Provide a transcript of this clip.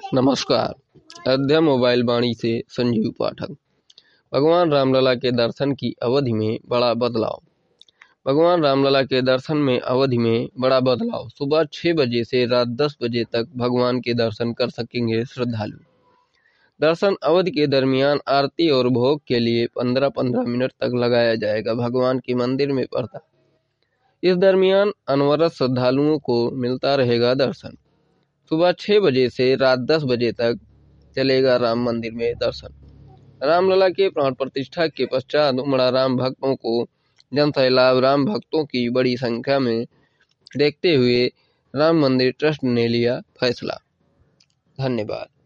नमस्कार। अयोध्या मोबाइल वाणी से संजीव पाठक। भगवान रामलला के दर्शन की अवधि में बड़ा बदलाव। भगवान रामलला के दर्शन में अवधि में बड़ा बदलाव। सुबह 6 बजे से रात 10 बजे तक भगवान के दर्शन कर सकेंगे श्रद्धालु। दर्शन अवधि के दरमियान आरती और भोग के लिए 15-15 मिनट तक लगाया जाएगा। भगवान के मंदिर में पड़ता इस दरमियान अनवरत श्रद्धालुओं को मिलता रहेगा दर्शन। सुबह 6 बजे से रात 10 बजे तक चलेगा राम मंदिर में दर्शन। रामलला के प्राण प्रतिष्ठा के पश्चात उमड़ा राम भक्तों को जन सैलाब। राम भक्तों की बड़ी संख्या में देखते हुए राम मंदिर ट्रस्ट ने लिया फैसला। धन्यवाद।